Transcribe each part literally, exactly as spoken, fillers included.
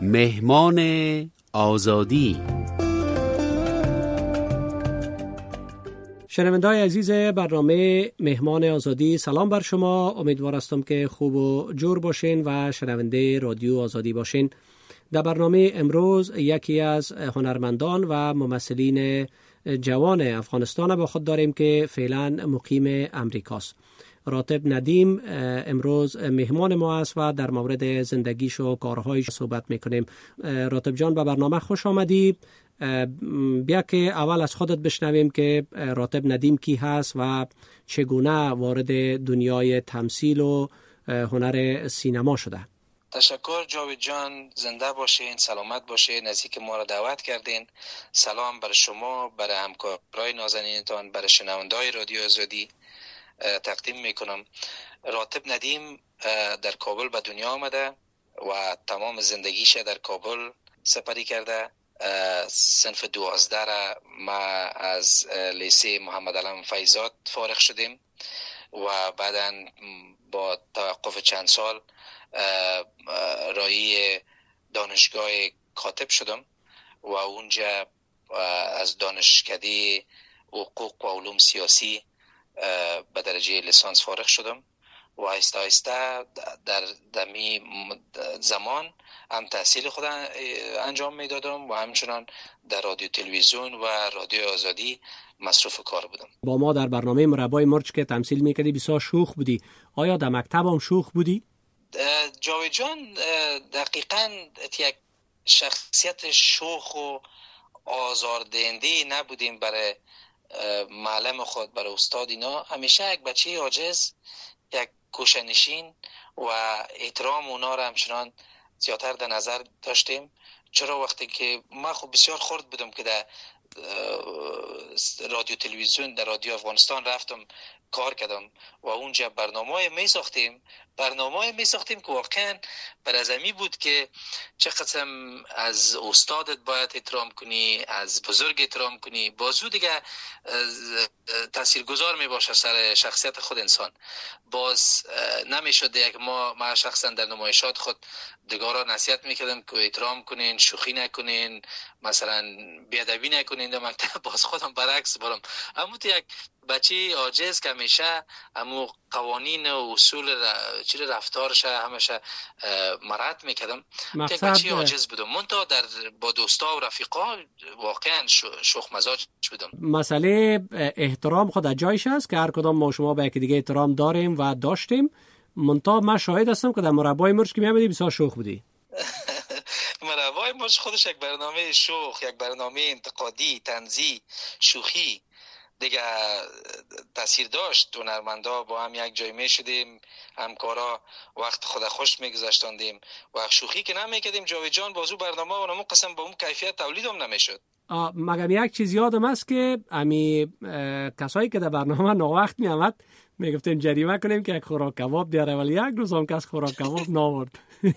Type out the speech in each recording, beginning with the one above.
مهمان آزادی. شنونده‌های عزیز برنامه مهمان آزادی، سلام بر شما. امیدوار هستم که خوب و جور باشین و شنونده رادیو آزادی باشین. در برنامه امروز یکی از هنرمندان و ممثلین جوان افغانستان با خود داریم که فعلا مقیم امریکاست. راتب ندیم امروز مهمان ما است و در مورد زندگیش و کارهایش صحبت میکنیم. راتب جان، به برنامه خوش آمدی. بیا که اول از خودت بشنویم که راتب ندیم کی هست و چگونه وارد دنیای تمثیل و هنر سینما شده. تشکر جاوید جان، زنده باشین، سلامت باشین، نزدیک ما را دعوت کردین. سلام بر شما، بر همکارای نازنینتان، بر شنونده‌های رادیو آزادی تقدیم میکنم. راتب ندیم در کابل به دنیا آمده و تمام زندگیش در کابل سپری کرده. صنف دوازده را ما از لیسه محمد علم فیضات فارغ شدیم و بعداً با توقف چند سال رای دانشگاه کاتب شدم و اونجا از دانشکده حقوق و علوم سیاسی به درجه لیسانس فارغ شدم و آهسته آهسته در دمی زمان هم تحصیل خود انجام میدادم و همچنان در رادیو تلویزیون و رادیو آزادی مصروف کار بودم. با ما در برنامه مربای مرچ که تمثیل میکردی بسیار شوخ بودی. آیا در مکتب هم شوخ بودی؟ جاوید جان، دقیقاً یک شخصیت شوخ و آزاردهنده نبودیم برای معلم خود، برای استاد. اینا همیشه یک بچه عاجز، یک کوشنشین و احترام اونا را همچنان زیادتر در نظر داشتیم. چرا وقتی که من خب بسیار خرد بودم که در رادیو تلویزیون، در رادیو افغانستان رفتم کار کردم و اونجا برنامه می ساختیم برنامه می ساختیم که واقعا بر از امی بود که چه قسم از استادت باید احترام کنی، از بزرگ احترام کنی. بازو دیگه تاثیرگذار می باشه سر شخصیت خود انسان. باز نمی شده یک ما ما شخصا در نمایشات خود دیگران نصیحت میکردم که احترام کنین، شوخی نکنین، مثلا بیادبی نکنین در مکتب. باز خودم برعکس برم. اما تو یک بچه عاجز که همیشه امو قوانین و اصول ر... چیز رفتارش همیشه مراعات میکردم. یک بچه عاجز بودم. من تا در با دوستا و رفیقا واقعا شوخ مزاج بودم. مسئله احترام خود جایش است که هر کدام ما شما به یکی دیگه احترام داریم و داشتیم. منتها من شاهد هستم که در مربای مرچ که میامدی بسیار شوخ بودی. مربای مرچ خودش یک برنامه شوخ، یک برنامه انتقادی، طنزی، شوخی دیگه تاثیر داشت. هنرمندا با هم یک جای می شدیم، همکارا وقت خود خوش میگذاشتاندیم و شوخی که نمیکردیم. جاوید جان، بازو برنامه و نمو قسم با اون کیفیت تولید هم نمیشد. مگم یک چیز یادم است که امی کسایی که در برنامه ناوقت می آمد میگفتیم جریمه کنیم که یک خوراک کباب دیاره، ولی یک روز هم کس خوراک کباب ناورد.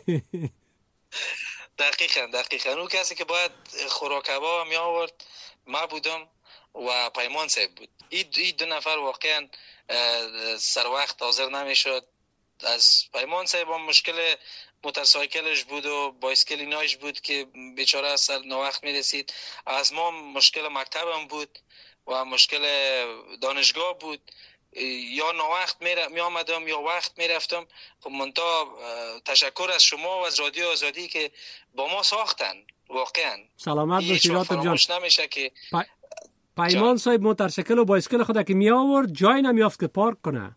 دقیقاً دقیقاً اون کسی که باید خوراک کباب می آورد ما بودم و پیمان صاحب بود. این دو نفر واقعا سر وقت حاضر نمیشد. از پیمان صاحب هم مشکل موتورسایکلش بود و بایسکل اینایش بود که بیچاره سر ناوقت میرسید. از ما مشکل مکتبم بود و مشکل دانشگاه بود. یا ناوقت می آمدم یا وقت می رفتم. خب منتها تشکر از شما و از رادیو آزادی که با ما ساختن. واقعا سلامت باشید راتب جان. نمیشه که پا... پیمان صاحب موتورسیکل و بایسکل خود که می آورد جای نمیافت که پارک کنه.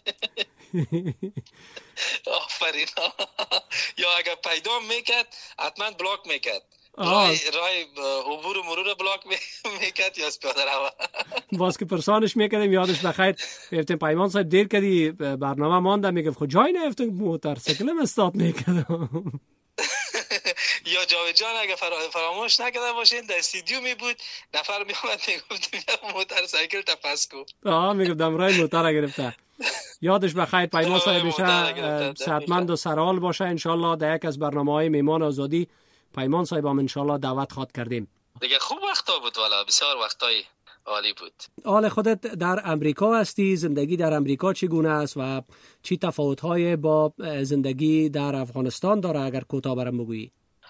آفرین. یا اگر پیدا میکرد حتما بلاک میکرد. رای رای عبور و مرور بلاک میکرد یا پیاده رو. باز که پرسانش میکردیم یادش بخیر گفتیم پیمان صاحب دیر کردی برنامه مانده، میگفت خود جای نیفتم موتورسیکلم استارت میکردم. یا جاوید جان اگه فراموش نکرده باشین در استودیو می بود، نفر می اومد میگفتیم موتورسیکل تپس کو. آها میگفتم رای موتور گرفته. یادش بخیر پیمان صاحب بشه، صحتمند و سرحال باشه ان شاء الله. در یک از برنامه‌های مهمان آزادی پیمان صاحب هم ان شاء الله دعوت خواد کردیم. دیگه خوب وقتا بود، والا بسیار وقتای عالی بود. حال خودت در امریکا هستی، زندگی در امریکا چگونه است و چی تفاوت‌های با زندگی در افغانستان داره؟ اگر کوتاه برام بگویی.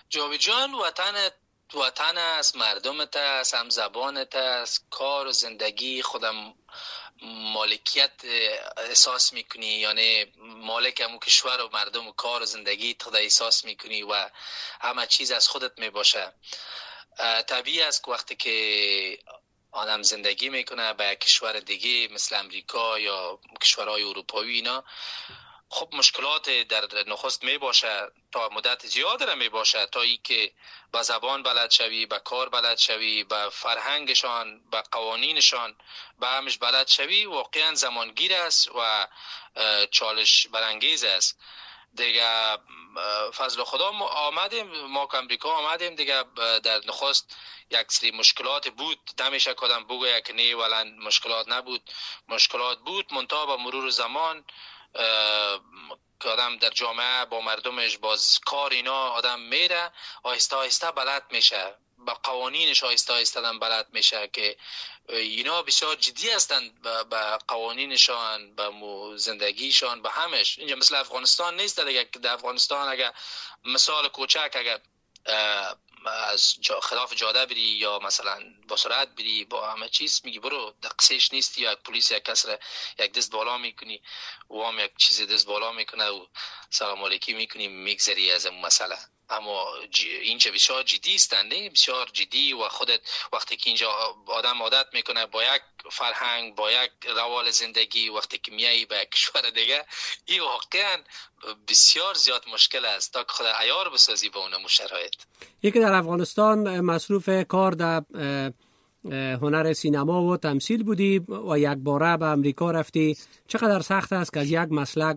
جاوید جان، وطن وطن است، مردمت است، هم زبانت است، کار و زندگی خودم مالکیت احساس میکنی، یعنی مالک همون کشور و مردم و کار و زندگی خود احساس میکنی و همه چیز از خودت میباشه. طبیعی است که وقتی که آدم زندگی میکنه به کشور دیگه مثل امریکا یا کشورهای اروپایی اینا، خب مشکلات در نخست می باشه، تا مدت زیاد را می باشه، تا ای که با زبان بلد شوی، با کار بلد شوی، با فرهنگشان، با قوانینشان با همش بلد شوی، واقعا زمانگیر است و چالش برانگیز است دیگه. فضل خدا ما آمدیم، ما که امریکا آمدیم دیگه، در نخست یک سری مشکلات بود، نمیشه کدام بگوید که نه ولی مشکلات نبود، مشکلات بود، منتها با مرور زمان که آدم در جامعه با مردمش باز کار اینا آدم میره، آهسته آهسته بلد میشه، با قوانینش آهسته آهسته آدم بلد میشه که اینا بسیار جدی هستند با قوانینشان، با زندگیشان، با همش. اینجا مثل افغانستان نیست دیگه، که در افغانستان اگر مثال کوچک اگر از جا خلاف جاده بری یا مثلا با سرعت بری با همه چیز میگی برو، دقیقش نیستی، یا پلیس یک کس را یک دست بالا میکنی و هم یک چیز دست بالا میکنه و سلام علیکی میکنی میگذری از اون مسئله. اما اینجا بسیار جدی است، نه بسیار جدی، و خودت وقتی که اینجا آدم عادت میکنه با یک فرهنگ، با یک روال زندگی، وقتی که میایی به کشور دیگه، این واقعا بسیار زیاد مشکل است تا که خود عیار بسازی به اون شرایط. یکی در افغانستان مصروف کار در هنر سینما و تمثیل بودی و یک باره به امریکا رفتی. چقدر سخت است که از یک مسلک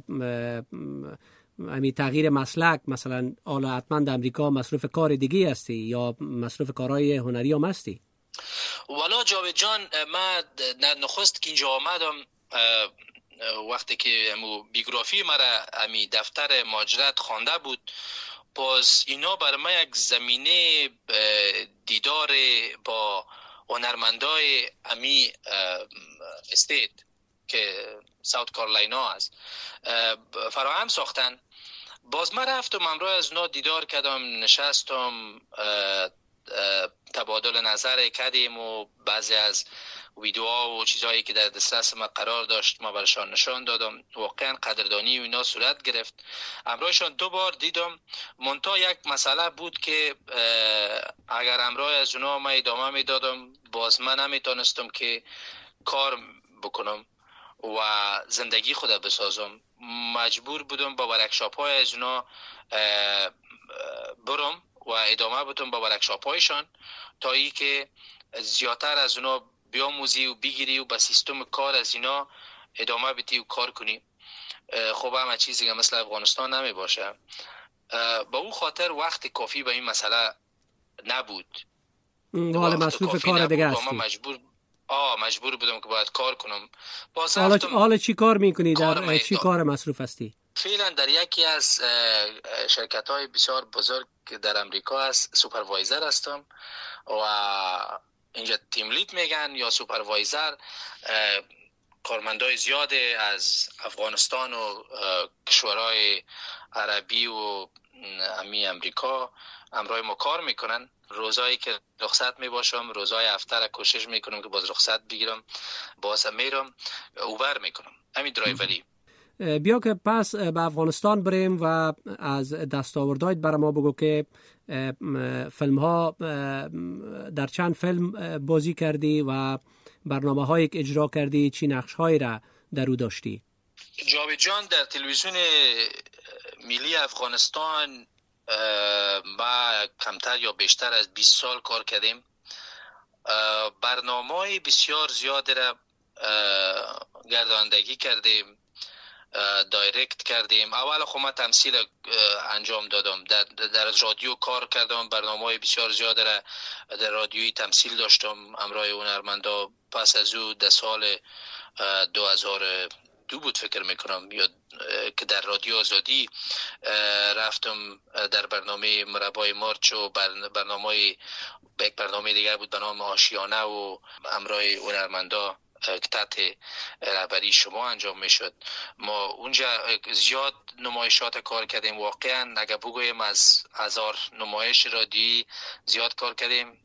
امی تغییر مسلک، مثلا حالا حتما در امریکا مصروف کار دیگه هستی یا مصروف کارهای هنری هم هستی؟ والا جاوید جان، من نخست که اینجا آمدم، وقتی که بیوگرافی مرا امی دفتر مهاجرت خوانده بود، باز اینا برای من یک زمینه دیدار با هنرمندای امی استیت که ساوت کارولاینا است فراهم ساختن. باز من رفتم همراه از اونا دیدار کردم، نشستم، تبادل نظر کردیم و بعضی از ویدیوها و چیزهایی که در دسترس ما قرار داشت ما برشان نشان دادم. واقعا قدردانی و اینا صورت گرفت. همراهشان دو بار دیدم، منتها یک مسئله بود که اگر همراه از اونا ما ادامه می دادم، باز من نمیتونستم که کار بکنم و زندگی خود بسازم. مجبور بودم با ورکشاپ های از اونا برم و ادامه بدم با ورکشاپ هایشان، تا ای که زیادتر از اونا بیاموزی و بگیری و با سیستم کار از اینا ادامه بدی و کار کنی. خب همه چیزی که مثل افغانستان نمی باشه. با اون خاطر وقت کافی به این مسئله نبود. حال مصروف کار دیگه هستی. مجبور آه مجبور بودم که باید کار کنم. حالا حالا چی کار میکنی؟ در چی کار مصروف هستی؟ فعلا در یکی از شرکت های بسیار بزرگ در امریکا است، سوپروایزر هستم و اینجا تیم لید میگن یا سوپروایزر. کارمندای زیاد از افغانستان و کشورهای عربی و امی امریکا همراه ما کار میکنن. روزایی که رخصت میباشم، روزای هفته را کوشش میکنم که باز رخصت بگیرم، باز میرم اوبر میکنم، همین درایوری. بیا که پس به افغانستان بریم و از دستاوردهایت برای ما بگو که فیلم ها، در چند فیلم بازی کردی و برنامه هایی که اجرا کردی، چی نقش هایی را در او داشتی؟ جاوید جان، در تلویزیون ملی افغانستان با کمتر یا بیشتر از بیست سال کار کردیم. برنامه بسیار زیاد را گرداندگی کردیم، دایرکت کردیم. اول خب من تمثیل انجام دادم، در, در رادیو کار کردم، برنامه بسیار زیاد را در رادیویی تمثیل داشتم همراه هنرمندا. پس از او در سال دو هزار و دو بود فکر میکنم یا که در رادیو آزادی رفتم در برنامه مربای مارچ و برنامه یک برنامه دیگر بود به نام آشیانه و همراه هنرمندا که تحت رهبری شما انجام میشد. ما اونجا زیاد نمایشات کار کردیم، واقعا اگر بگویم از هزار نمایش رادیویی زیاد کار کردیم،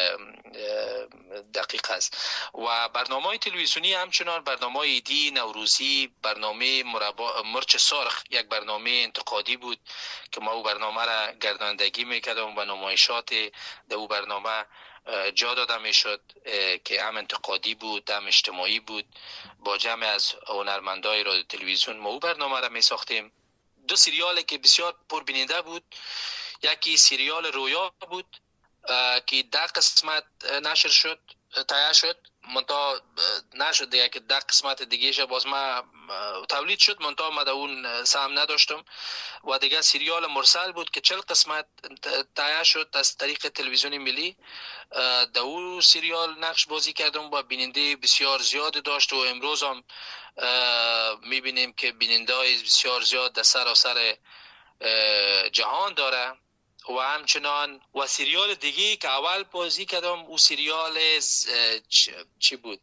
دقیق است. و برنامه تلویزیونی همچنان برنامه ایدی، نوروزی، برنامه مربا مرچ سرخ یک برنامه انتقادی بود که ما او برنامه را گرداندگی میکردم و نمایشات در او برنامه جا داده میشد که هم انتقادی بود هم اجتماعی بود. با جمع از هنرمندای رادیو تلویزیون ما او برنامه را می ساختیم. دو سریالی که بسیار پربیننده بود، یکی سریال رویا بود که ده قسمت نشر شد، تایید شد، منتها نشد دیگه که ده قسمت دیگه شه باز ما تولید شد، منتها ما اون سهم نداشتم. و دیگه سریال مرسل بود که چهل قسمت تایید شد از طریق تلویزیون ملی. در اون سریال نقش بازی کردم و بیننده بسیار زیاد داشت و امروز هم میبینیم که بیننده بسیار زیاد در سراسر جهان داره. و همچنان و سریال دیگه که اول بازی کردم او سریال چی بود؟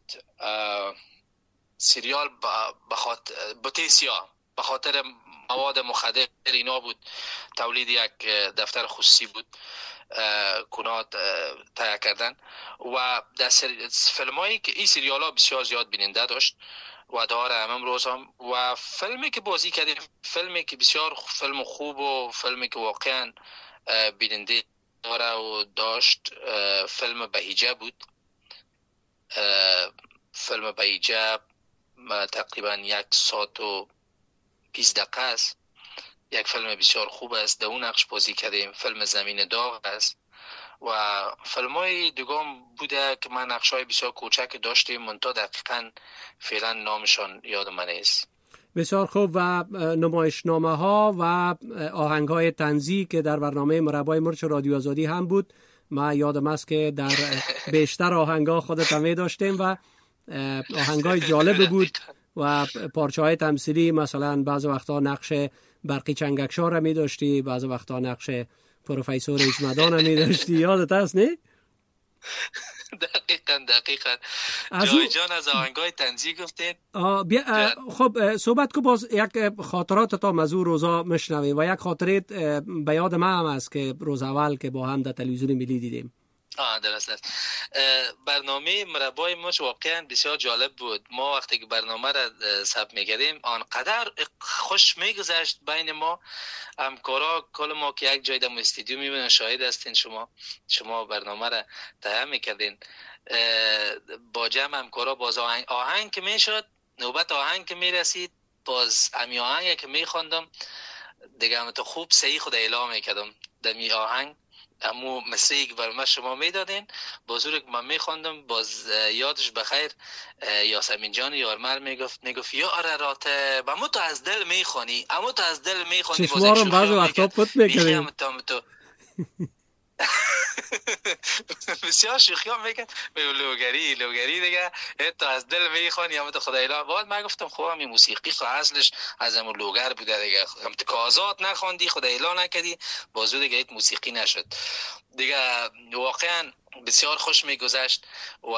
سریال بخاطر بوتیسیا، به خاطر مواد مخدر اینا بود، تولید یک دفتر خصوصی بود کنات تهیه کردن. و در فیلم هایی که این سریال ها بسیار زیاد بیننده داشت و داره هم امروز هم. و فیلمی که بازی کردیم فیلمی که بسیار فیلم خوب و فیلمی که واقعا بیننده داره و داشت فیلم بهیجه بود. فیلم بهیجه تقریبا یک ساعت و بیست دقیقه است. یک فیلم بسیار خوب است، در اون نقش بازی کردیم. فیلم زمین داغ است و فیلم های دیگام بوده که من نقش های بسیار کوچک داشتیم، منتها دقیقا فعلا نامشان یاد من نیست. بسیار خوب. و نمایشنامه ها و آهنگ های طنزی که در برنامه مربای مرچ رادیو آزادی هم بود، ما یادم است که در بیشتر آهنگ ها خودت هم داشتیم و آهنگ های جالب بود و پارچه های تمثیلی، مثلا بعض وقتا نقش برقی چنگکشار را می داشتی، بعض وقتا نقش پروفسور اجمدان را می داشتی. یادت هست نه؟ دقیقاً دقیقاً جای جان از آهنگای طنزی گفتید. خب صحبت کو، باز یک خاطرات تا مزور روزا مشنویم و یک خاطره به یاد من هم است که روز اول که با هم در تلویزیون ملی دیدیم. آه درست است. برنامه مربای مرچ واقعا بسیار جالب بود. ما وقتی که برنامه را ثبت می‌کردیم آنقدر خوش می‌گذشت بین ما همکارا، کل ما که یک جای در استودیو می‌بینن، شاهد هستین شما شما برنامه را تهیه می‌کردین با جمع همکارا. باز آهنگ آهنگ که میشد، نوبت آهنگ که میرسید، باز امی آهنگ که می‌خواندم دیگه هم تو خوب صحیح خود اعلام می‌کردم دمی آهنگ امو مسیح که برای شما میدادین بازور که من میخواندم. باز یادش بخیر یاسمین جان یارمر میگفت میگفت یا ارارات امو تو از دل میخوانی، امو تو از دل میخوانی. چشمارم بعض وقتا پت میکنیم بسیار شوخی ها میکن لوگری لوگری دیگه تو از دل میخوانی امو تو خدای لا. بعد من گفتم خب همین موسیقی خو اصلش از امو لوگر بوده دیگه، هم تو کازات نخوندی خدای لا نکردی بازو دیگه ایت موسیقی نشد دیگه. واقعا بسیار خوش میگذشت و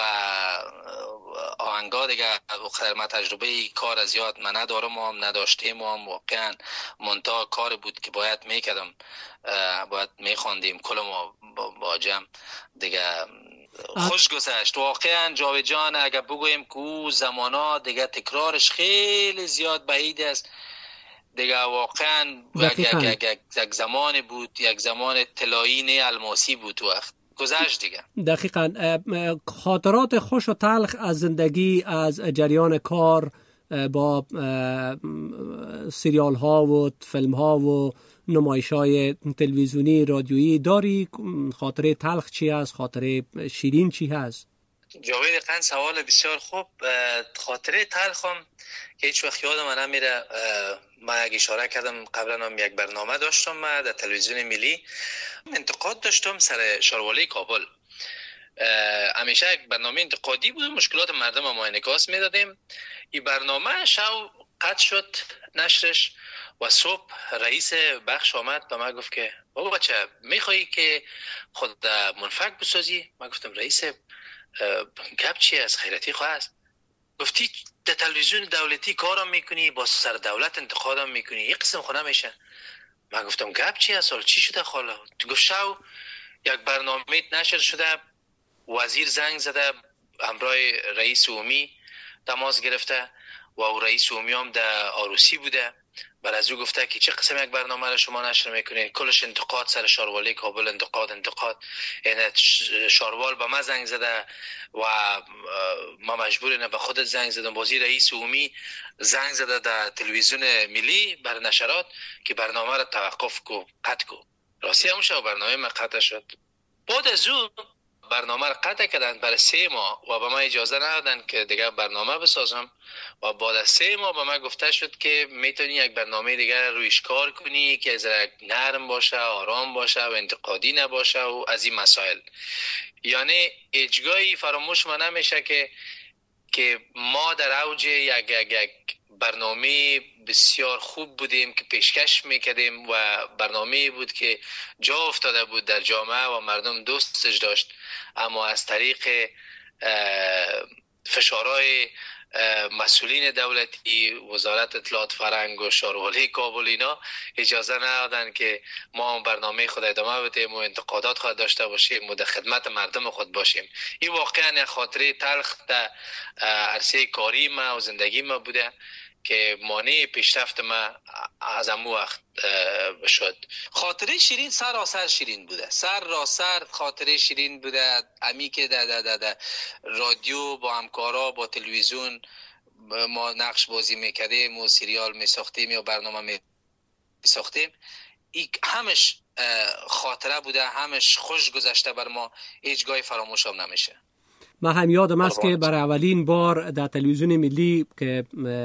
آهنگا دیگه خیر ما تجربه کار از یاد من ندارم و هم نداشتیم و هم واقعا منتها کار بود که باید میکردم، باید میخواندیم کل ما با جمع دیگه. خوش گذشت واقعا جاوید جان. اگر بگویم که او زمانا دیگه تکرارش خیلی زیاد بعید است دیگه، واقعا یک, یک, یک, یک زمان بود، یک زمان طلایی نه الماسی بود وقت گذشت دیگه. دقیقاً. خاطرات خوش و تلخ از زندگی، از جریان کار با سریال ها و فیلم ها و نمایش های تلویزیونی رادیویی داری؟ خاطره تلخ چی هست؟ خاطره شیرین چی هست؟ جاوید قند سوال بسیار خوب. خاطره تلخم که هیچ وقت یادم نمیره، من یک اشاره کردم قبلا هم یک برنامه داشتم من در تلویزیون ملی، انتقاد داشتم سر شاروالی کابل. همیشه یک برنامه انتقادی بود، مشکلات مردم ما انعکاس میدادیم. این برنامه شو قطع شد نشرش و صبح رئیس بخش آمد به من گفت که بابا بچه میخوایی که خود منفک بسازی؟ من گفتم رئیس گپ چی از خیرتی خواه است؟ گفتی در تلویزیون دولتی کارم میکنی، با سر دولت انتقادم میکنی، یک قسم خونه میشه. من گفتم گپ چی هست؟ چی شده خاله؟ تو گفت شو یک برنامه نشر شده، وزیر زنگ زده همراه رئیس عمومی تماس گرفته و او رئیس عمومی هم در عروسی بوده. بعد از او گفته که چه قسم یک برنامه را شما نشر میکنید؟ کلش انتقاد سر شاروالی کابل، انتقاد انتقاد. یعنی شاروال به ما زنگ زده و ما مجبوریم به خودت زنگ زدم. بازی رئیس عمومی زنگ زده در تلویزیون ملی بر نشرات که برنامه را توقف کو، قطع کو. راستی همون شب برنامه ما قطع شد. بعد از او برنامه را قطع کردن برای سه ماه و به من اجازه ندادن که دیگه برنامه بسازم و بعد از سه ماه به من گفته شد که میتونی یک برنامه دیگه رویش کار کنی که از نرم باشه، آرام باشه و انتقادی نباشه و از این مسائل. یعنی اجگاهی فراموش ما نمیشه که که ما در اوج یک یک یک برنامه بسیار خوب بودیم که پیشکش میکردیم و برنامه بود که جا افتاده بود در جامعه و مردم دوستش داشت، اما از طریق فشارهای مسئولین دولتی، وزارت اطلاعات فرهنگ و شاروالی کابل اینا اجازه ندادن که ما برنامه خود ادامه بدیم و انتقادات خود داشته باشیم و در خدمت مردم خود باشیم. این واقعا خاطره تلخ در عرصه کاری ما و زندگی ما بوده که مانع پیشرفت ما از امو وقت شد. خاطره شیرین سراسر شیرین بوده، سر را سر خاطره شیرین بوده. امی که در ده ده ده رادیو با همکارا با تلویزیون ما نقش بازی میکردیم و سریال میساختیم یا برنامه میساختیم، این همش خاطره بوده، همش خوش گذشته بر ما، هیچ گاهی فراموش هم نمیشه. من هم یادم است که برای اولین بار در تلویزیون ملی که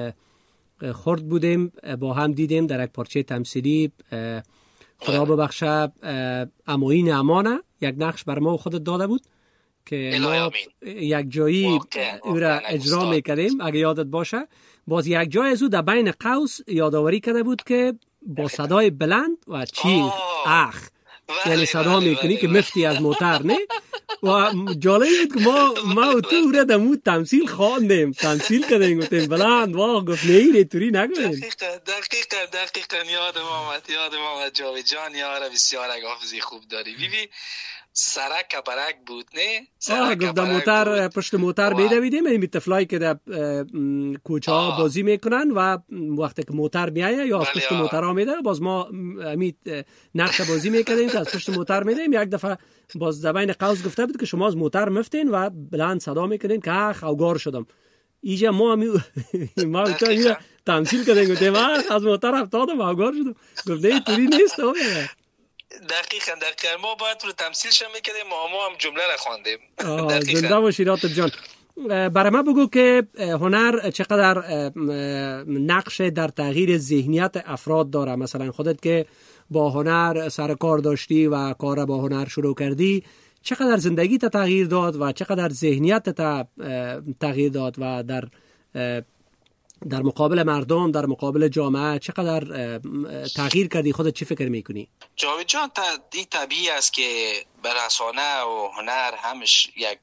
خورد بودیم با هم دیدیم در یک پارچه تمثیلی، خدا ببخشه اموین امانه یک نقش بر ما خودت داده بود که ما یک جایی او را اجرا میکردیم. اگه یادت باشه باز یک جای از او در بین قوس یادآوری کرده بود که با صدای بلند و چیخ اخ یعنی صدا میکنی که مفتی از موتر نه. و جالب بود که ما ما و تو را دمو تمثیل خواندیم، تمثیل کردیم، گفتیم بلند واق گفت نه این توری نگوین. دقیقا دقیقا دقیقا یادم آمد یادم آمد جاوید جان یاره بسیار اگه حافظی خوب داری. بیبی سرک کپرک بود نه؟ آه گفت در موتر پشت موتر بیدویدیم، این طفلایی که در کوچه ها بازی میکنن و وقتی که موتر میایه یا از پشت موتر ها میده باز ما امید نقش بازی میکنیم که از پشت موتر میدیم. یک دفعه باز زبان قوس گفته بود که شما از موتر مفتین و بلند صدا میکنین که اخ اوگار شدم. اینجا ما همی ما تا تمثیل کردیم گفتیم اخ از موتر افتادم اوگار شدم. گفت نه توری نیست. دقیقاً دقیقاً ما باید رو تمثیلش میکردیم، ما ما هم جمله را خواندیم. زنده باشی راتب جان. برای ما بگو که هنر چقدر نقش در تغییر ذهنیت افراد داره. مثلا خودت که با هنر سر کار داشتی و کار با هنر شروع کردی، چقدر زندگی تا تغییر داد و چقدر ذهنیت تا تغییر داد و در در مقابل مردم، در مقابل جامعه چقدر تغییر کردی؟ خودت چی فکر میکنی؟ جاوید جان این طبیعی است که رسانه و هنر همش یک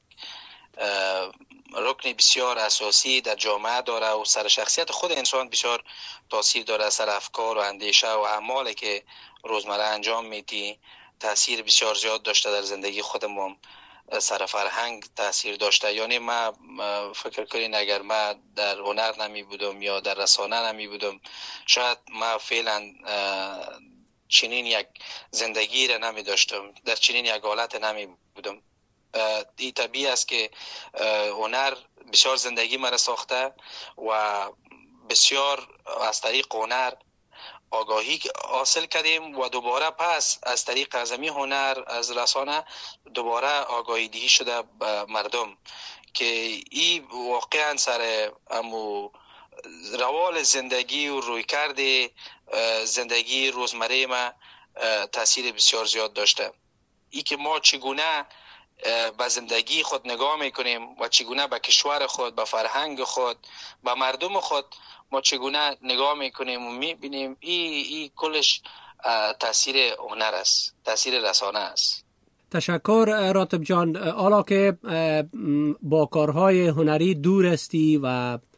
رکن بسیار اساسی در جامعه داره و سر شخصیت خود انسان بسیار تاثیر داره، سر افکار و اندیشه و اعمالی که روزمره انجام میدی تاثیر بسیار زیاد داشته در زندگی خودمون، سر فرهنگ تاثیر داشته. یعنی ما فکر کنین اگر ما در هنر نمی بودم یا در رسانه نمی بودم شاید ما فعلا چنین یک زندگی را نمی داشتم، در چنین یک حالت نمی بودم. این طبیعی است که هنر بسیار زندگی مرا ساخته و بسیار از طریق هنر آگاهی حاصل کردیم و دوباره پس از طریق ازمی هنر از رسانه دوباره آگاهی دهی شده به مردم که این واقعا سر امو روال زندگی و رویکرد زندگی روزمره ما تاثیر بسیار زیاد داشته. ای که ما چگونه به زندگی خود نگاه میکنیم و چگونه به کشور خود، به فرهنگ خود، به مردم خود ما چگونه نگاه میکنیم و میبینیم ای, ای کلش تاثیر هنر است، تاثیر رسانه است. تشکر راتب جان. حالا که با کارهای هنری دور هستی و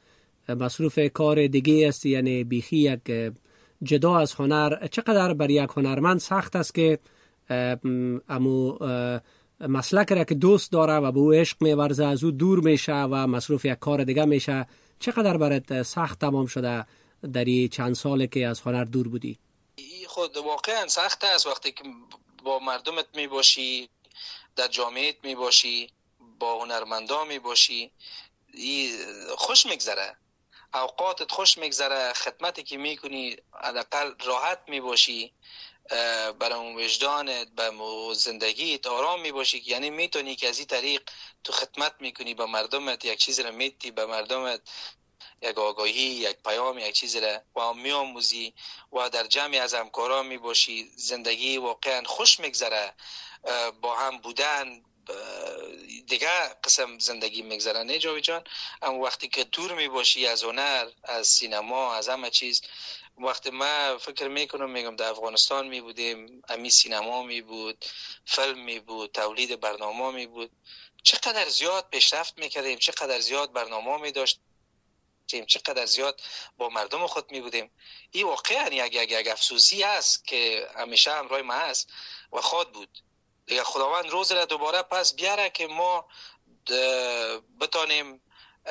مصروف کار دیگه است، یعنی بیخی یک جدا از هنر، چقدر بر یک هنرمند سخت است که امو مسلک را که دوست داره و به او عشق می‌ورزه از او دور میشه و مصروف یک کار دیگه میشه، چقدر برات سخت تمام شده در این چند ساله که از هنر دور بودی؟ خود واقعا سخت است وقتی که با مردمت می باشی، در جامعهت می باشی، با هنرمندا می باشی، خوش میگذره، اوقاتت خوش میگذره، خدمتی که میکنی حداقل راحت می باشی، برای وجدانت، به زندگیت آرام می باشی، یعنی میتونی که از این طریق تو خدمت میکنی به مردمت، یک چیز را میتی به مردمت، یک آگاهی، یک پیام، یک چیزی را و میآموزی و در جمعی از همکاران می باشی، زندگی واقعا خوش میگذره، با هم بودن دیگه قسم زندگی میگذره. نه جاوید جان؟ اما وقتی که دور می باشی از هنر، از سینما، از همه چیز، وقتی ما فکر میکنم میگم در افغانستان می بودیم، امی سینما می بود، فیلم می بود، تولید برنامه می بود، چقدر زیاد پیشرفت میکردیم، چقدر زیاد برنامه می داشت، چقدر زیاد با مردم خود می بودیم. این واقعا یک یک یک افسوسی است که همیشه همراه ما است و خود بود. دیگه خداوند روز را دوباره پس بیاره که ما بتانیم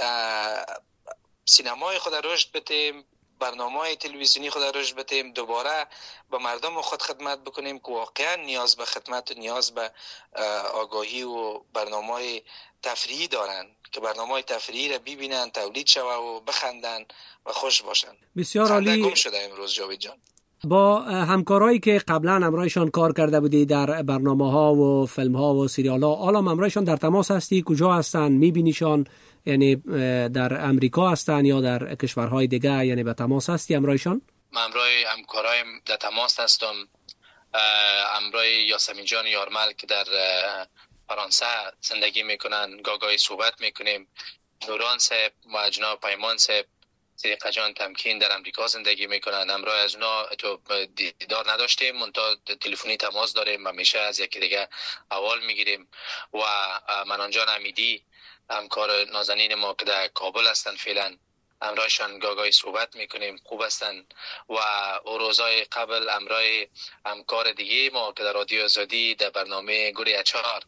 سینمای خود رشد بدیم، برنامه‌های تلویزیونی خود رشد بدیم، دوباره به مردم خود خدمت بکنیم که واقعا نیاز به خدمت و نیاز به آگاهی و برنامه‌های تفریحی دارن، که برنامه‌های تفریحی را ببینن، تولید شوه و بخندن و خوش باشن. بسیار عالی. گم شده امروز جاوید جان. با همکارایی که قبلا همراهشان کار کرده بودی در برنامه‌ها و فیلم‌ها و سریال‌ها، حالا همراهشان در تماس هستی؟ کجا هستن؟ می‌بینیشان؟ یعنی در امریکا هستن یا در کشورهای دیگه؟ یعنی به تماس هستی همراهشان؟ من همراه همکارایم در تماس هستم. همراه یاسمین جان یارمل که در فرانسه زندگی میکنن گاگای صحبت میکنیم. نوران صاحب و جناب پیمان صاحب، صدیقه جان تمکین در امریکا زندگی میکنن. همراه از اونا تو دیدار نداشتیم، منتها تلفنی تماس داریم، همیشه از یکی دیگه احوال میگیریم. و منان جان امیدی همکار نازنین ما که در کابل هستن فعلا، همراهشان گاگای صحبت میکنیم، خوب هستن. و او روزای قبل همراه همکار دیگه ما که در رادیو آزادی در برنامه گوری اچار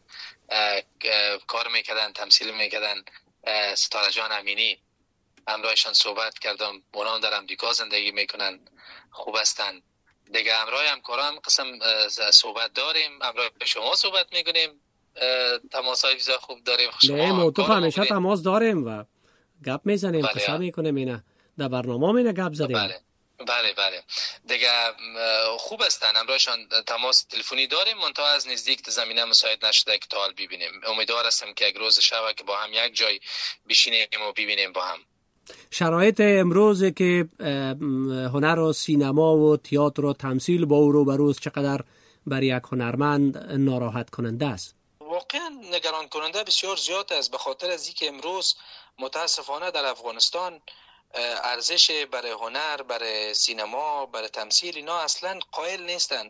کار میکردن، تمثیل میکردن، ستاره جان امینی، همراهشان صحبت کردم. اونا در امریکا زندگی میکنن، خوب هستن. دیگه همراه همکاران قسم صحبت داریم، همراه شما صحبت میکنیم، تماسای ویزا خوب داریم. نه موتوف همیشه تماس داریم و گپ میزنیم، قصه میکنیم، اینه در برنامه مینه گپ زدیم. بله بله بله دیگه خوب هستن، همراهشان تماس تلفنی داریم، منتها از نزدیک زمینه مساعد نشده که تا حال ببینیم. امیدوار هستم که یک روز شبه که با هم یک جای بشینیم و ببینیم با هم. شرایط امروز که هنر و سینما و تئاتر و تمثیل با او رو بروز چقدر برای یک هنرمند ناراحت کننده است؟ واقعا نگران کننده بسیار زیاد است، به خاطر از اینکه امروز متاسفانه در افغانستان ارزش برای هنر، برای سینما، برای تمثیل اینا اصلا قائل نیستن.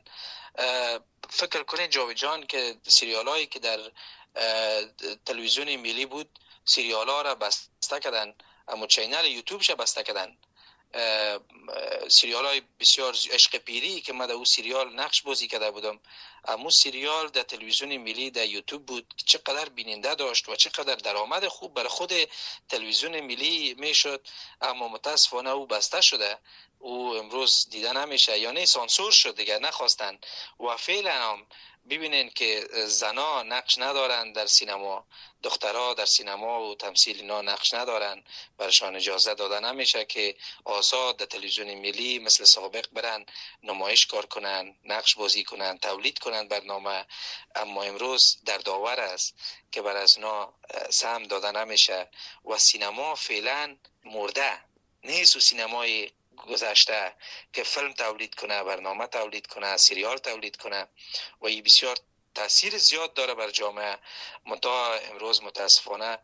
فکر کنید جاوید جان که سریال هایی که در تلویزیون ملی بود، سریال ها را بسته کردن، اما چینل یوتیوبش بسته کردن. سریال های بسیار عشق پیری که من در اون سریال نقش بازی کرده بودم، اما سریال در تلویزیون ملی در یوتیوب بود، چقدر بیننده داشت و چقدر درآمد خوب برای خود تلویزیون ملی میشد، اما متاسفانه او بسته شده، او امروز دیده نمیشه، یعنی سانسور شد دیگه، نخواستن. و فعلا هم ببینین که زنا نقش ندارن در سینما، دخترها در سینما و تمثیل اینا نقش ندارن، برشان اجازه داده نمیشه که آزاد در تلویزیون ملی مثل سابق برن نمایش کار کنن، نقش بازی کنن، تولید کنن برنامه. اما امروز در داور است که بر از اونا سهم داده نمیشه و سینما فعلا مرده نیست. و سینمای گذشته که فیلم تولید کنه، برنامه تولید کنه، سریال تولید کنه و این بسیار تاثیر زیاد داره بر جامعه. منتها امروز متاسفانه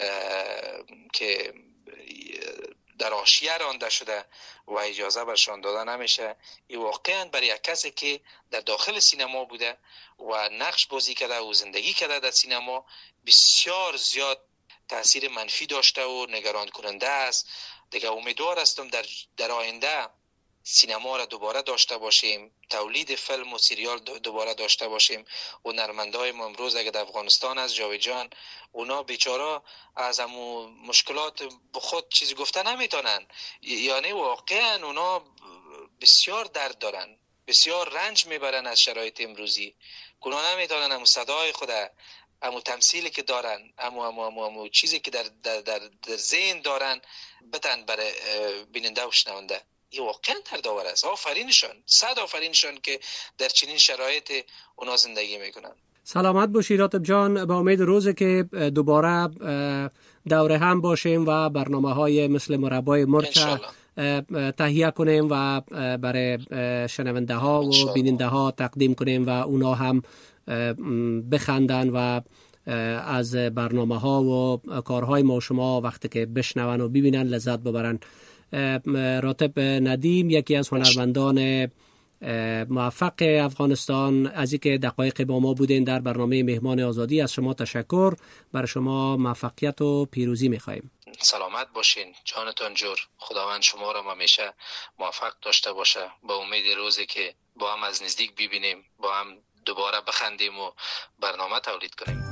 که در حاشیه رانده شده و اجازه برشان داده نمیشه. این واقعا برای یک کسی که در داخل سینما بوده و نقش بازی کرده و زندگی کرده در سینما بسیار زیاد تاثیر منفی داشته و نگران کننده است دیگه امیدوار هستم در در آینده سینما را دوباره داشته باشیم، تولید فیلم و سریال دوباره داشته باشیم. و هنرمندای ما امروز اگه در افغانستان از جاوید جان، اونا بیچاره از همو مشکلات به خود چیزی گفته نمیتونن، یعنی واقعا اونا بسیار درد دارن، بسیار رنج میبرن از شرایط امروزی. اونا نمیتونن همو صدای خود، همو تمثیلی که دارن، همو همو همو, همو چیزی که در در در, در ذهن دارن بتن برای بیننده و شنونده. این واقعا دردآور است. آفرینشان، صد آفرینشان که در چنین شرایط اونا زندگی میکنن. سلامت باشی راتب جان. با امید روزی که دوباره دوره هم باشیم و برنامه های مثل مربای مرچ تهیه کنیم و برای شنونده ها و بیننده ها تقدیم کنیم و اونا هم بخندن و از برنامه ها و کارهای ما شما وقتی که بشنون و ببینن لذت ببرن. راتب ندیم یکی از هنرمندان موفق افغانستان، از اینکه دقایق با ما بودین در برنامه مهمان آزادی، از شما تشکر. برای شما موفقیت و پیروزی می‌خوایم. سلامت باشین، جانتان جور. خداوند شما را همیشه موفق داشته باشه. با امید روزی که با هم از نزدیک ببینیم، با هم دوباره بخندیم و برنامه تولید کنیم.